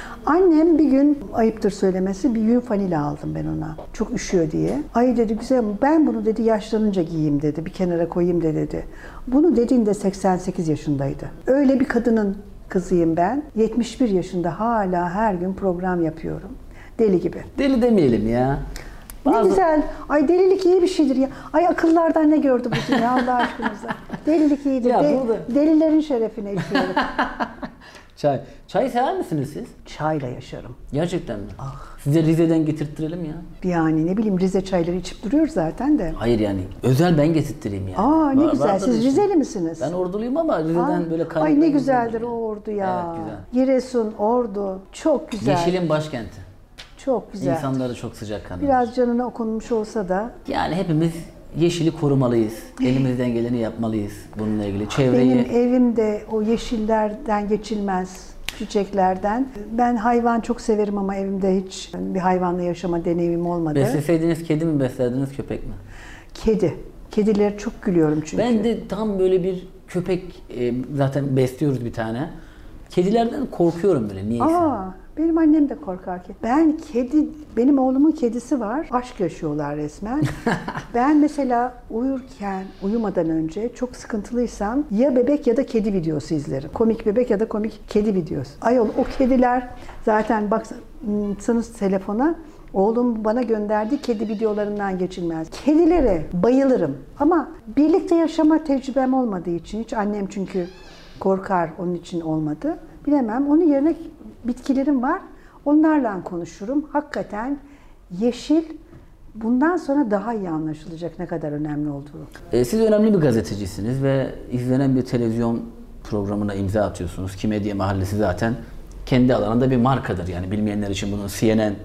Annem bir gün, ayıptır söylemesi, bir yün fanila aldım ben ona. Çok üşüyor diye. Ay dedi, güzel ama ben bunu dedi yaşlanınca giyeyim dedi. Bir kenara koyayım de dedi. Bunu dediğinde 88 yaşındaydı. Öyle bir kadının kızıyım ben. 71 yaşında hala her gün program yapıyorum. Deli gibi. Deli demeyelim ya. Ne güzel. Ay delilik iyi bir şeydir ya. Ay akıllardan ne gördü bu dünya Allah aşkınıza. Delilik iyidir. Ya burada- Delilerin şerefine içiyorum. Çay. Çay sever misiniz siz? Çayla yaşarım. Gerçekten mi? Size Rize'den getirttirelim ya. Yani ne bileyim Rize çayları içip duruyoruz zaten de. Hayır yani özel ben getirttireyim yani. Ne güzel. Vardır Siz işte. Rizeli misiniz? Ben Orduluyum ama Rize'den böyle Ay ne kaynaklarımız güzeldir var o yani. Ordu ya. Evet, güzel. Giresun, Ordu. Çok güzel. Yeşilin başkenti. Çok güzel. İnsanları çok sıcakkanlı. Biraz canına okunmuş olsa da Yani hepimiz yeşili korumalıyız. Elimizden geleni yapmalıyız bununla ilgili. benim Çevreyi evim de o yeşillerden geçilmez. Çiçeklerden. Ben hayvan çok severim ama evimde hiç bir hayvanla yaşama deneyimim olmadı. besleseydiniz kedi mi beslerdiniz köpek mi? Kedi. Kedileri çok gülüyorum çünkü. Ben de tam böyle bir köpek zaten besliyoruz bir tane. Kedilerden korkuyorum böyle niyeyse. Benim annem de korkar ki. Benim oğlumun kedisi var. Aşk yaşıyorlar resmen. Ben mesela uyumadan önce çok sıkıntılıysam ya bebek ya da kedi videosu izlerim. Komik bebek ya da komik kedi videosu. Ayol o kediler zaten baksanız telefona oğlum bana gönderdiği kedi videolarından geçilmez. Kedilere bayılırım. Ama birlikte yaşama tecrübem olmadığı için hiç annem çünkü korkar onun için olmadı. Bilemem. Onun yerine bitkilerim var. Onlarla konuşurum. Hakikaten yeşil bundan sonra daha iyi anlaşılacak ne kadar önemli olduğu. Siz önemli bir gazetecisiniz ve izlenen bir televizyon programına imza atıyorsunuz. Ki Medya Mahallesi zaten kendi alanında bir markadır. Yani bilmeyenler için bunun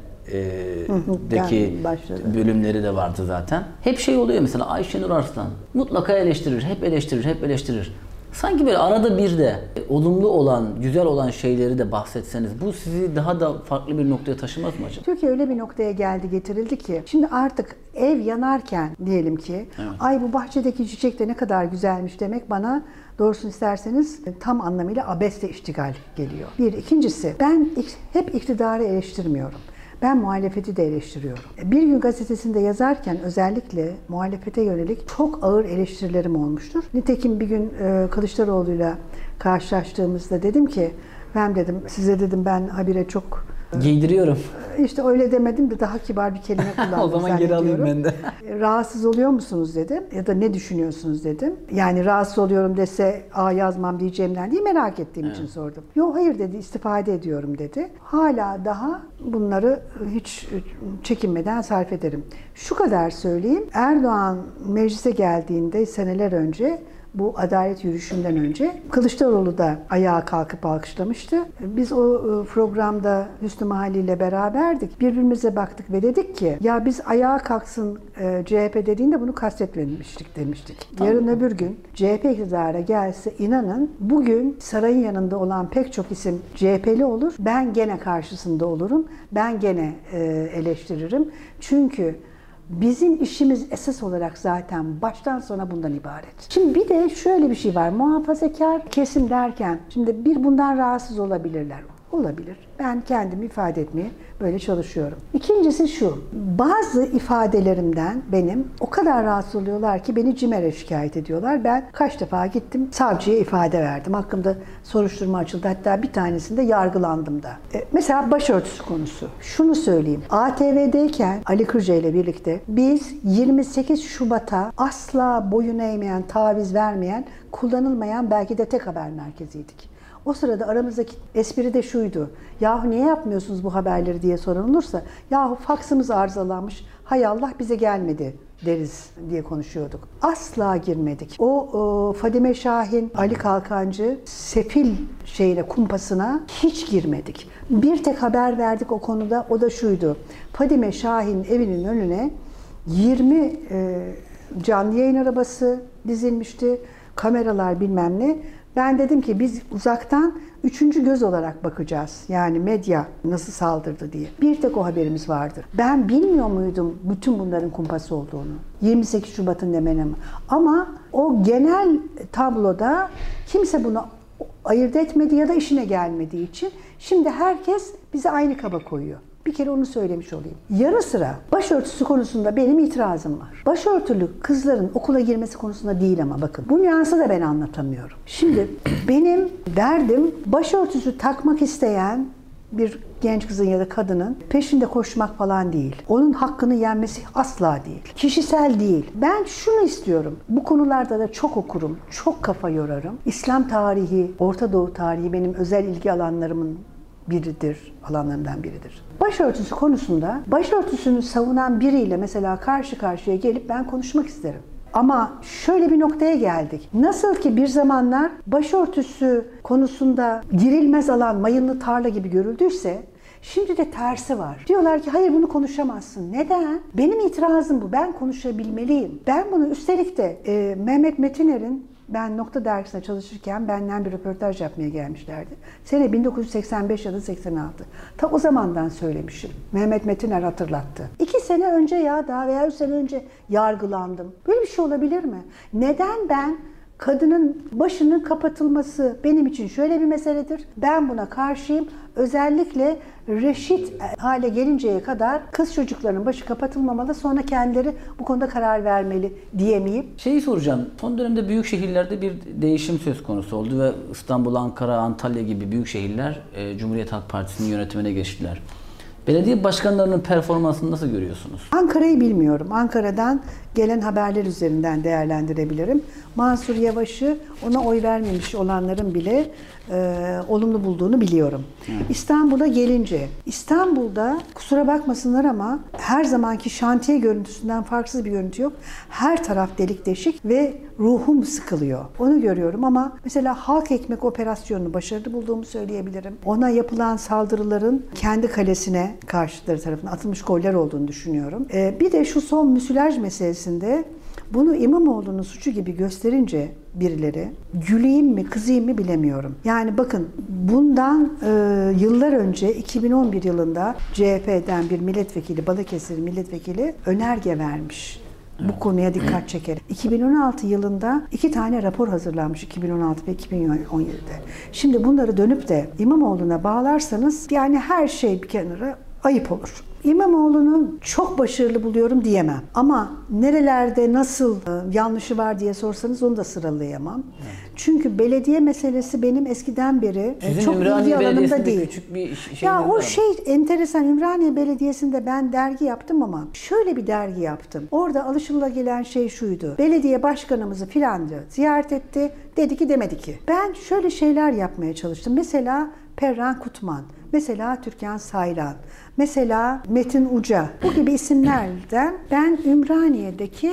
CNN'deki bölümleri de vardı zaten. Hep şey oluyor mesela Ayşenur Arslan mutlaka eleştirir, hep eleştirir, hep eleştirir. Sanki böyle arada bir de olumlu olan, güzel olan şeyleri de bahsetseniz bu sizi daha da farklı bir noktaya taşımaz mı acaba? Türkiye öyle bir noktaya getirildi ki şimdi artık ev yanarken diyelim ki Evet. ay bu bahçedeki çiçek de ne kadar güzelmiş demek bana doğrusunu isterseniz tam anlamıyla abesle iştigal geliyor. İkincisi ben hep iktidarı eleştirmiyorum. Ben muhalefeti de eleştiriyorum. Bir Gün Gazetesi'nde yazarken özellikle muhalefete yönelik çok ağır eleştirilerim olmuştur. Nitekim bir gün Kılıçdaroğlu'yla karşılaştığımızda dedim ki, ben dedim size dedim ben habire çok giydiriyorum. İşte öyle demedim de daha kibar bir kelime kullandım. O zaman geri alayım ben de. Rahatsız oluyor musunuz dedim ya da ne düşünüyorsunuz dedim. Yani rahatsız oluyorum dese yazmam diyeceğimden değil merak ettiğim için sordum. Yok hayır dedi istifade ediyorum dedi. Hala daha bunları hiç çekinmeden sarf ederim. Şu kadar söyleyeyim. Erdoğan meclise geldiğinde seneler önce bu adalet yürüyüşünden önce. Kılıçdaroğlu da ayağa kalkıp alkışlamıştı. Biz o programda Hüsnü Mahalli ile beraberdik. Birbirimize baktık ve dedik ki ya biz ayağa kalksın CHP dediğinde bunu kastetmemiştik demiştik. Tamam. Yarın öbür gün CHP iktidara gelse inanın bugün sarayın yanında olan pek çok isim CHP'li olur. Ben gene karşısında olurum. Ben gene eleştiririm. Çünkü bizim işimiz esas olarak zaten baştan sona bundan ibaret. Şimdi bir de şöyle bir şey var. Muhafazakar kesim derken, şimdi bundan rahatsız olabilirler. Olabilir. Ben kendimi ifade etmeye böyle çalışıyorum. İkincisi şu. Bazı ifadelerimden benim o kadar rahatsız oluyorlar ki beni CİMER'e şikayet ediyorlar. Ben kaç defa gittim savcıya ifade verdim. Hakkımda soruşturma açıldı. Hatta bir tanesinde yargılandım da. Mesela başörtüsü konusu. Şunu söyleyeyim. ATV'deyken Ali Kırca ile birlikte biz 28 Şubat'a asla boyun eğmeyen, taviz vermeyen, kullanılmayan belki de tek haber merkeziydik. O sırada aramızdaki espri de şuydu. Yahu niye yapmıyorsunuz bu haberleri diye soran olursa, yahu faksımız arızalanmış, hay Allah bize gelmedi deriz diye konuşuyorduk. Asla girmedik. O Fadime Şahin, Ali Kalkancı, sefil kumpasına hiç girmedik. Bir tek haber verdik o konuda, o da şuydu. Fadime Şahin evinin önüne 20 canlı yayın arabası dizilmişti, kameralar bilmem ne. Ben dedim ki biz uzaktan üçüncü göz olarak bakacağız. Yani medya nasıl saldırdı diye. Bir tek o haberimiz vardır. Ben bilmiyor muydum bütün bunların kumpası olduğunu? 28 Şubat'ın hemen ama o genel tabloda kimse bunu ayırt etmedi ya da işine gelmediği için şimdi herkes bizi aynı kaba koyuyor. Bir kere onu söylemiş olayım. Yarı sıra başörtüsü konusunda benim itirazım var. Başörtülü kızların okula girmesi konusunda değil ama bakın. Bu nüansı da ben anlatamıyorum. Şimdi benim derdim başörtüsü takmak isteyen bir genç kızın ya da kadının peşinde koşmak falan değil. Onun hakkını yenmesi asla değil. Kişisel değil. Ben şunu istiyorum. Bu konularda da çok okurum, çok kafa yorarım. İslam tarihi, Orta Doğu tarihi benim özel ilgi alanlarımdan biridir. Başörtüsü konusunda başörtüsünü savunan biriyle mesela karşı karşıya gelip ben konuşmak isterim. Ama şöyle bir noktaya geldik. Nasıl ki bir zamanlar başörtüsü konusunda girilmez alan mayınlı tarla gibi görüldüyse, şimdi de tersi var. Diyorlar ki hayır bunu konuşamazsın. Neden? Benim itirazım bu. Ben konuşabilmeliyim. Ben bunu üstelik de Mehmet Metiner'in ben Nokta Dergisi'nde çalışırken benden bir röportaj yapmaya gelmişlerdi. Sene 1985 ya da 86. Ta o zamandan söylemişim. Mehmet Metiner hatırlattı. 2 sene önce ya daha veya 3 sene önce yargılandım. Böyle bir şey olabilir mi? Neden ben kadının başının kapatılması benim için şöyle bir meseledir. Ben buna karşıyım. Özellikle reşit hale gelinceye kadar kız çocuklarının başı kapatılmamalı, sonra kendileri bu konuda karar vermeli diyemeyip. Şeyi soracağım. Son dönemde büyük şehirlerde bir değişim söz konusu oldu ve İstanbul, Ankara, Antalya gibi büyük şehirler Cumhuriyet Halk Partisi'nin yönetimine geçtiler. Belediye başkanlarının performansını nasıl görüyorsunuz? Ankara'yı bilmiyorum. Ankara'dan gelen haberler üzerinden değerlendirebilirim. Mansur Yavaş'ı ona oy vermemiş olanların bile olumlu bulduğunu biliyorum. İstanbul'a gelince, İstanbul'da kusura bakmasınlar ama her zamanki şantiye görüntüsünden farksız bir görüntü yok. Her taraf delik deşik ve ruhum sıkılıyor. Onu görüyorum ama mesela halk ekmek operasyonunu başarılı bulduğumu söyleyebilirim. Ona yapılan saldırıların kendi kalesine karşıtları tarafından atılmış goller olduğunu düşünüyorum. Bir de şu son müsilaj meselesinde bunu İmamoğlu'nun suçu gibi gösterince birileri güleyim mi kızayım mı bilemiyorum. Yani bakın bundan yıllar önce 2011 yılında CHP'den bir milletvekili, Balıkesir milletvekili önerge vermiş. Bu konuya dikkat çekerek. 2016 yılında 2 tane rapor hazırlanmış 2016 ve 2017'de. Şimdi bunları dönüp de İmamoğlu'na bağlarsanız yani her şey bir kenara ayıp olur. İmamoğlu'nu çok başarılı buluyorum diyemem. Ama nerelerde nasıl yanlışı var diye sorsanız onu da sıralayamam. Evet. Çünkü belediye meselesi benim eskiden beri çok ilgi alanımda değil. Küçük bir şey ya o şey enteresan. Ümraniye Belediyesi'nde ben dergi yaptım ama şöyle bir dergi yaptım. Orada alışılagelenen şey şuydu. Belediye başkanımızı filanca ziyaret etti. Dedi ki demedi ki. Ben şöyle şeyler yapmaya çalıştım. Mesela Perran Kutman. Mesela Türkan Saylan, mesela Metin Uca, bu gibi isimlerden ben Ümraniye'deki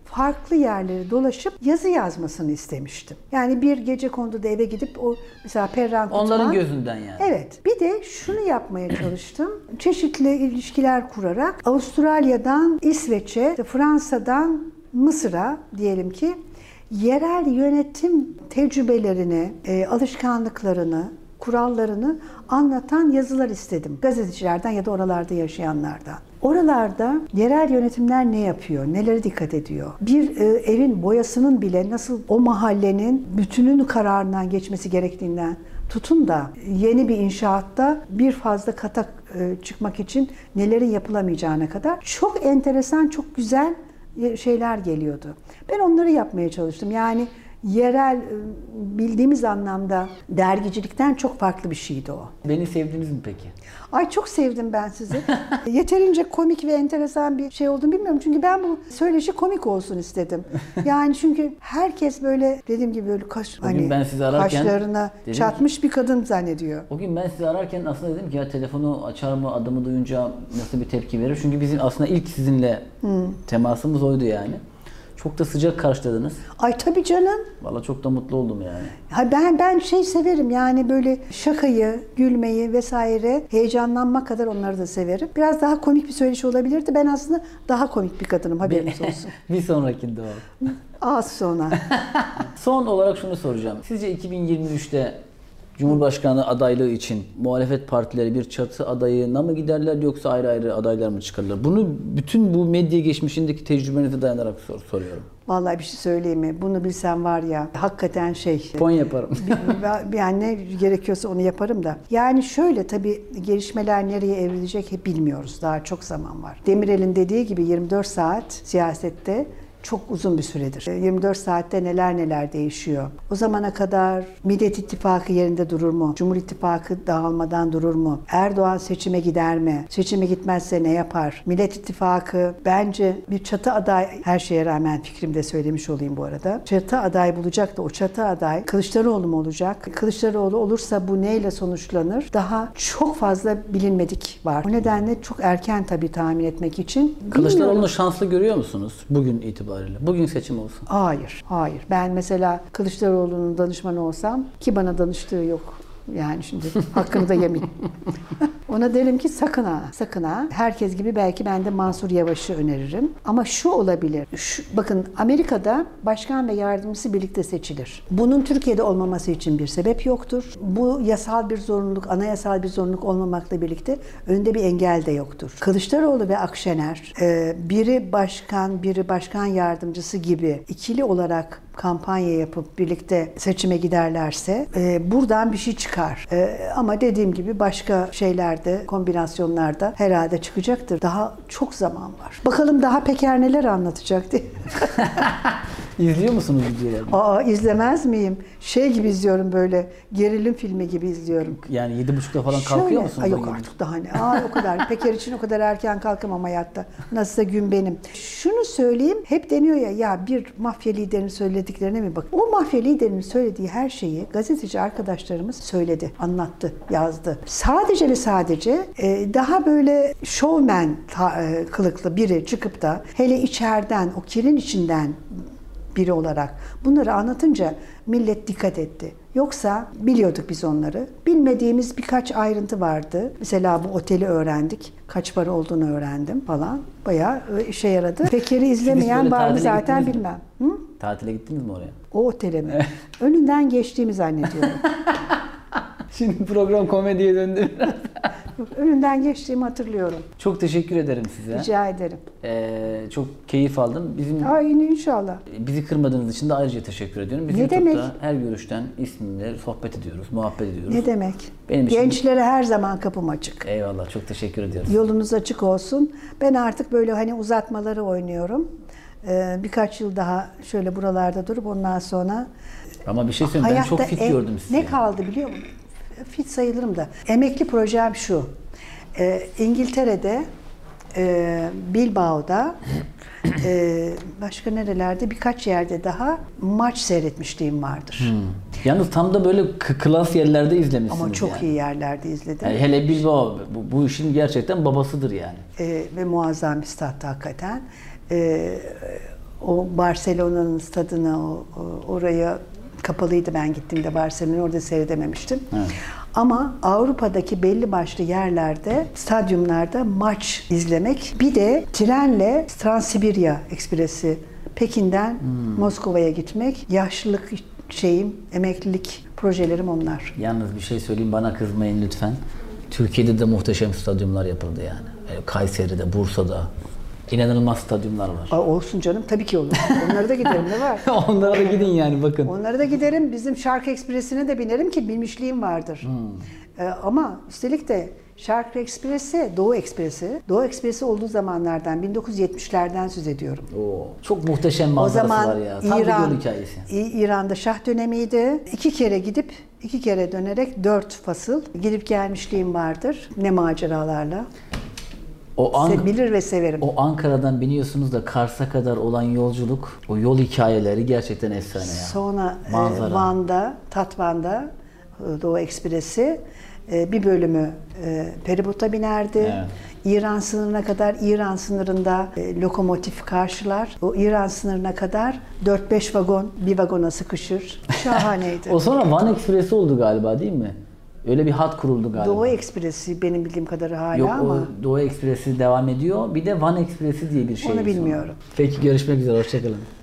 farklı yerleri dolaşıp yazı yazmasını istemiştim. Yani bir gecekonduda eve gidip o mesela Perran Kutman. Onların gözünden yani. Evet. Bir de şunu yapmaya çalıştım. Çeşitli ilişkiler kurarak Avustralya'dan İsveç'e, Fransa'dan Mısır'a diyelim ki yerel yönetim tecrübelerini, alışkanlıklarını, kurallarını anlatan yazılar istedim. Gazetecilerden ya da oralarda yaşayanlardan. Oralarda yerel yönetimler ne yapıyor, nelere dikkat ediyor? Bir evin boyasının bile nasıl o mahallenin bütünün kararından geçmesi gerektiğinden tutun da yeni bir inşaatta bir fazla kata çıkmak için nelerin yapılamayacağına kadar çok enteresan, çok güzel şeyler geliyordu. Ben onları yapmaya çalıştım. Yani yerel bildiğimiz anlamda dergicilikten çok farklı bir şeydi o. Beni sevdiniz mi peki? Ay çok sevdim ben sizi. Yeterince komik ve enteresan bir şey olduğunu bilmiyorum. Çünkü ben bu söyleşi komik olsun istedim. Yani çünkü herkes böyle dediğim gibi böyle ben sizi ararken kaşlarına çatmış bir kadın zannediyor. O gün ben sizi ararken aslında dedim ki ya telefonu açar mı, adımı duyunca nasıl bir tepki verir? Çünkü bizim aslında ilk sizinle temasımız oydu yani. Çok da sıcak karşıladınız. Ay tabii canım. Vallahi çok da mutlu oldum yani. Ha ben şey severim yani böyle şakayı, gülmeyi vesaire, heyecanlanmak kadar onları da severim. Biraz daha komik bir söyleşi olabilirdi. Ben aslında daha komik bir kadınım, haberiniz olsun. Bir sonrakinde o. Az sonra. Son olarak şunu soracağım. Sizce 2023'te Cumhurbaşkanı adaylığı için muhalefet partileri bir çatı adayına mı giderler yoksa ayrı ayrı adaylar mı çıkarırlar? Bunu bütün bu medya geçmişindeki tecrübenize dayanarak soruyorum. Vallahi bir şey söyleyeyim mi? Bunu bilsem var ya hakikaten Fon yaparım. Yani ne gerekiyorsa onu yaparım da. Yani şöyle tabii gelişmeler nereye evrilecek hep bilmiyoruz. Daha çok zaman var. Demirel'in dediği gibi 24 saat siyasette çok uzun bir süredir. 24 saatte neler neler değişiyor. O zamana kadar Millet İttifakı yerinde durur mu? Cumhur İttifakı dağılmadan durur mu? Erdoğan seçime gider mi? Seçime gitmezse ne yapar? Millet İttifakı bence bir çatı aday, her şeye rağmen fikrimde söylemiş olayım bu arada. Çatı aday bulacak da o çatı aday Kılıçdaroğlu mu olacak? Kılıçdaroğlu olursa bu neyle sonuçlanır? Daha çok fazla bilinmedik var. O nedenle çok erken tabii tahmin etmek için. Kılıçdaroğlu'nu şanslı görüyor musunuz bugün itibariyle? Bugün seçim olsun. Hayır, hayır. Ben mesela Kılıçdaroğlu'nun danışmanı olsam ki bana danıştığı yok. Yani şimdi hakkını da yemeyeyim. Ona derim ki sakın ha, sakın ha. Herkes gibi belki ben de Mansur Yavaş'ı öneririm. Ama şu olabilir. Bakın Amerika'da başkan ve yardımcısı birlikte seçilir. Bunun Türkiye'de olmaması için bir sebep yoktur. Bu yasal bir zorunluluk, anayasal bir zorunluluk olmamakla birlikte önünde bir engel de yoktur. Kılıçdaroğlu ve Akşener biri başkan, biri başkan yardımcısı gibi ikili olarak kampanya yapıp birlikte seçime giderlerse buradan bir şey çıkar. Ama dediğim gibi başka şeylerde, kombinasyonlarda herhalde çıkacaktır. Daha çok zaman var. Bakalım daha Peker neler anlatacak diye. İzliyor musunuz videoları? İzlemez miyim? Şey gibi izliyorum böyle, gerilim filmi gibi izliyorum. Yani 7.30'da falan kalkıyor musunuz? Ay yok artık daha ne? O kadar. Peker için o kadar erken kalkamam hayatta. Nasılsa gün benim. Şunu söyleyeyim, hep deniyor ya bir mafya liderinin söylediklerine mi bak? O mafya liderinin söylediği her şeyi gazeteci arkadaşlarımız söyledi, anlattı, yazdı. Sadece ve sadece daha böyle şovmen kılıklı biri çıkıp da hele içeriden, o kirin içinden biri olarak bunları anlatınca millet dikkat etti. Yoksa biliyorduk biz onları. Bilmediğimiz birkaç ayrıntı vardı. Mesela bu oteli öğrendik. Kaç para olduğunu öğrendim falan. Bayağı işe yaradı. Peker'i izlemeyen var mı zaten bilmem. Hı? Tatile gittiniz mi oraya? O otele mi? Önünden geçtiğimi zannediyorum. Şimdi program komediye döndü biraz. Önünden geçtiğimi hatırlıyorum. Çok teşekkür ederim size. Rica ederim. Çok keyif aldım. Yine inşallah. Bizi kırmadığınız için de ayrıca teşekkür ediyorum. Biz ne YouTube'da demek? her görüşten isminle sohbet ediyoruz, muhabbet ediyoruz. Ne demek? Benim için... Gençlere her zaman kapım açık. Eyvallah, çok teşekkür ediyoruz. Yolunuz açık olsun. Ben artık böyle hani uzatmaları oynuyorum. Birkaç yıl daha şöyle buralarda durup ondan sonra... Ama bir şey söyleyeyim, ben çok fit gördüm sizi. Ne kaldı biliyor musun? Fit sayılırım da. Emekli projem şu. İngiltere'de, Bilbao'da, başka nerelerde birkaç yerde daha maç seyretmişliğim vardır. Yalnız tam da böyle klas yerlerde izlemişsiniz. Ama çok yani. iyi yerlerde izledim. Yani hele Bilbao bu işin gerçekten babasıdır yani. Ve muazzam bir stattı hakikaten. o Barcelona'nın stadına, oraya kapalıydı ben gittiğimde Barcelona'yı orada seyredememiştim. Evet. Ama Avrupa'daki belli başlı yerlerde, stadyumlarda maç izlemek, bir de trenle Transsibirya Ekspresi Pekin'den Moskova'ya gitmek, yaşlılık emeklilik projelerim onlar. Yalnız bir şey söyleyeyim, bana kızmayın lütfen. Türkiye'de de muhteşem stadyumlar yapıldı yani. Kayseri'de, Bursa'da. İnanılmaz stadyumlar var. Olsun canım, tabii ki olur. Onlara da giderim, ne var? Onlara da gidin yani, bakın. Onlara da giderim. Bizim Şark Ekspresi'ne de binerim ki bilmişliğim vardır. Ama üstelik de Şark Ekspresi, Doğu Ekspresi. Doğu Ekspresi olduğu zamanlardan, 1970'lerden söz ediyorum. Oo, çok muhteşem O manzarası zaman var ya. Tam bir yol hikayesi. İran'da Şah dönemiydi. 2 kere gidip 2 kere dönerek 4 fasıl gidip gelmişliğim vardır. Ne maceralarla. Bilir ve severim. O Ankara'dan biniyorsunuz da Kars'a kadar olan yolculuk, o yol hikayeleri gerçekten efsane ya. Sonra Manzara. Van'da, Tatvan'da Doğu Ekspresi bir bölümü feribota binerdi. Evet. İran sınırına kadar, İran sınırında lokomotif karşılar. O İran sınırına kadar 4-5 vagon bir vagona sıkışır. Şahaneydi. O sonra Van Ekspresi oldu galiba, değil mi? Öyle bir hat kuruldu galiba. Doğu Ekspresi benim bildiğim kadarı hala Yok, ama. o Doğu Ekspresi devam ediyor. Bir de Van Ekspresi diye bir şey. Onu bilmiyorum. Peki, görüşmek üzere. Hoşçakalın.